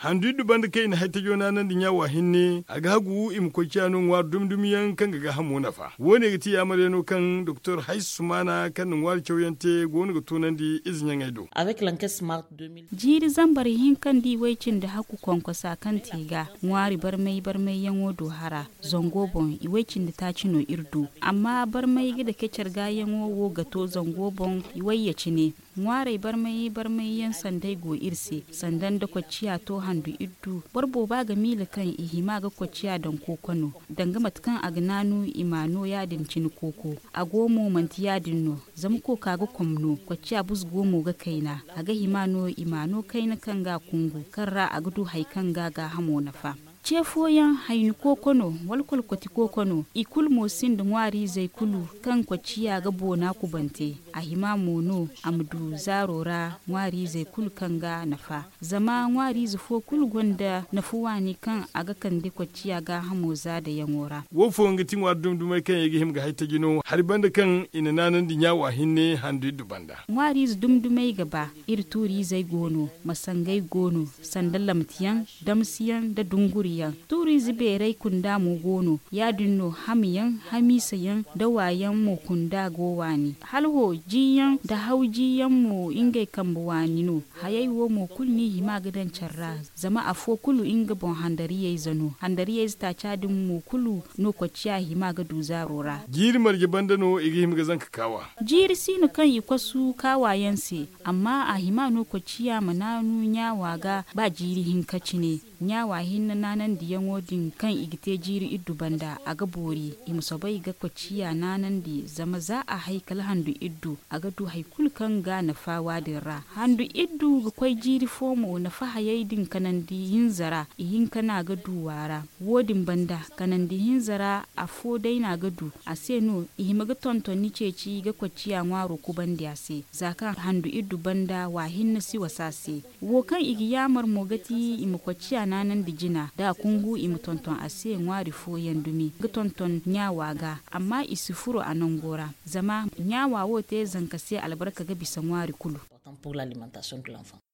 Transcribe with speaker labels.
Speaker 1: handu du banda kai na haita jona nan dinya wa hinne aga hagu im ko kiano war dumdumiyan kan ga hamu nafa wone gati ya mareno kan Dr. Haisumana kan war choyante gonu ga tonan di izinyan aido
Speaker 2: avec l'enquête smart 2000
Speaker 3: jiri zambar hin kan di waicin da haku konkosa kan tiga ngwari barmai yan wodo hara zongo bon iwaicin da ta cino irdu amma barmai gida kecar gayan wowo gato zongo bon iwayyaci ne ngware barmai yan sandai go irse sandan da kwaciya to handu iddu barbo ba ga mila kan ihima ga kwaciya dan kokono danga matkan agnanu imano ya dincin koko agomo manti ya dinno zam ko kaga komno kwaciya bus gomo ga kaina aga himano imano kaina kan ga kungu karra agdu haikan ga hamo nafa cefoyan haini kokono walkul kwati kokono ikul mosin da ngwari zai kulu kan kwaciya ga bona kubante a hima mono amdu zarora ngwari zai kulu kan ga nafa zama ngwari zufo kul gonda nafuwani kan aga kan de kwaciya ga hamoza da yangora
Speaker 1: wofo ngati ngwar dumdumai kan yegi him ga haita gino har banda kan ina nanan dinya wa hinne handu du banda
Speaker 3: ngwari dumdumai gaba irturi zai gono masangai gono sandalamtiyan damsiyan da dunguri turi ziberai kunda mu gono ya dinno hamiyan hamisayan dawayan mu kunda gowani halho jiyan da haujiyan mu ingai kambuwani no hayaiwo mu kulni hima gidan charra zama afo kulu inga bon handari yayi zano handari yayi sta chadin mu kulu no kwaciya hima ga duzarora
Speaker 1: jiri marje bandano igi him ga zanka kawa
Speaker 3: jiri sinu kan ikwasu kawayansi amma a hima no kwaciya mananu nyawa ga ba jiri hinkaci ne nyawa hinna nanan diyan wodin kan igite jiri iddu banda aga bori imsobai ga kwaciya nanan di zama za a haikal handu iddu aga du haikul kan ga na fawa dirra handu iddu ga kwai jiri fomo na fa hayaidin kanan di hinzara ihin kana ga duwara wodin banda kanan di hinzara a fo dai na ga du a seno ihima ga tonton ni ceci ga kwaciya ngwaro ku bandi ase zaka handu iddu banda wa hinna si wasase wo kan igiyamar mogati im kwaciya nanan di jina da kungu imu tonton ase ngwari fo yandumi ga tonton nyawa ga amma isufuro anongora zama nyawa wote zankase albarka ga bisa ngwari kulu
Speaker 2: pour l'alimentation de l'enfant.